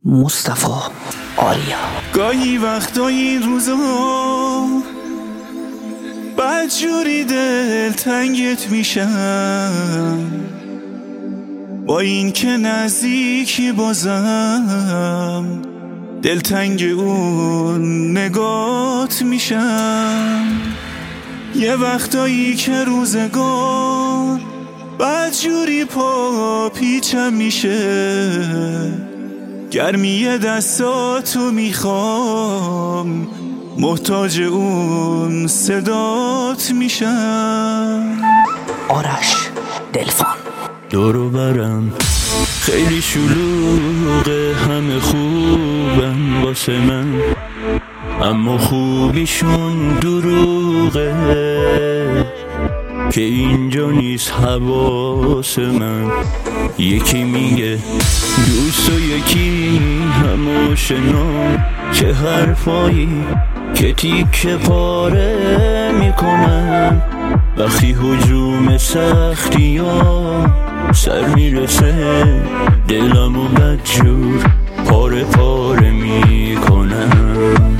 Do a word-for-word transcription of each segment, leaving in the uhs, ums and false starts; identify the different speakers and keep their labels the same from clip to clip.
Speaker 1: مصطفی آریا.
Speaker 2: گاهی وقتا این روزا بدجوری دل تنگت میشم، با این که نزدیکی بازم دلتنگ اون نگات میشم. یه وقتایی که روزگار بدجوری پا پیچم میشه، گرمی دستاتو میخوام، محتاج اون صدات میشم.
Speaker 1: آرش دلفان.
Speaker 3: دورو برم خیلی شلوغه، همه خوبن واسه من، اما خوبیشون دروغه که اینجا نیست حواس من. یکی میگه دوست و یکی هم آشنا، چه حرفایی که تیکه پاره میکنن وقتی هجوم سختی ها سر میرسه، دلمو بدجور پاره پاره میکنن.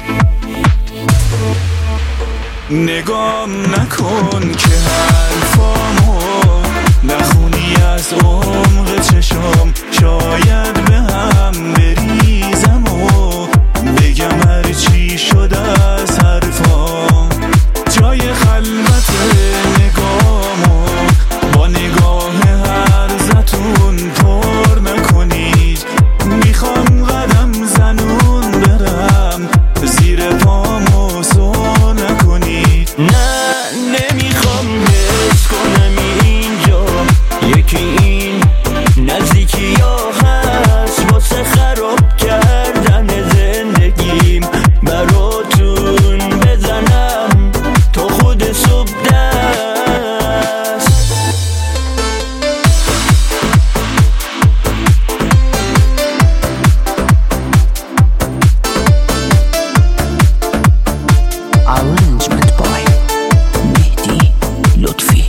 Speaker 2: نگام نکن که حرفامو نخونی از عمق چشم، شاید به هم بریزم و بگم هر چی شده از حرفام. جای خلوت نگامو با نگاه هر زتون پر نکنید، میخوام قدم زنون برم زیر پامو سو نکنید.
Speaker 3: نه نمیخوام حس کنم اینجا یکی این نزدیکی ها هست واسه خراب کردن زندگیم، براتون بزنم تا خود صبح دست.
Speaker 1: Arrangement by مهدی لطفی.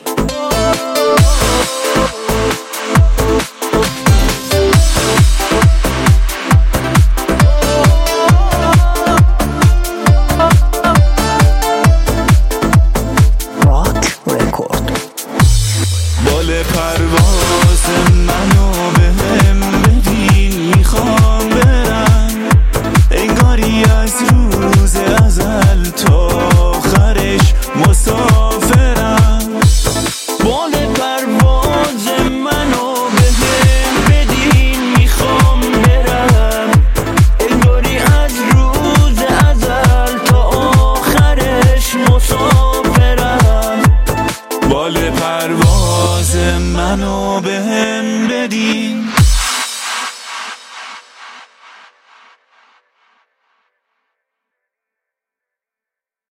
Speaker 1: راک رکورد.
Speaker 2: بال پرواز منو بهم بدین، میخوام برم انگاری از روز ازل تا آخرش مسافرم.
Speaker 3: بال پرواز منو بهم بدین، میخوام برم انگاری از روز ازل تا آخرش مسافرم.
Speaker 2: بال پرواز منو بهم بدین،